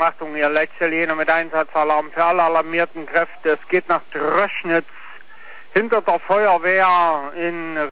Achtung, ihr Letzte mit Einsatzalarm für alle alarmierten Kräfte. Es geht nach Dröschnitz hinter der Feuerwehr in